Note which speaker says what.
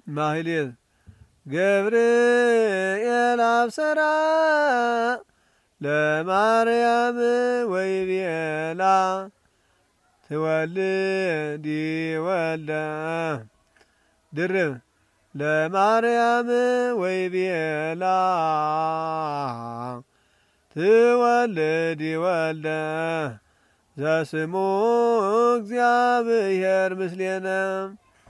Speaker 1: ማህሌት ገብርኤል አብሰራ ለማርያም ወይቤላ ትወልዲ ወልደ ድርብ ለማርያም ወይቤላ ትወልዲ ወልደ ዘስሙ እግዚአብሔር ምስሌነ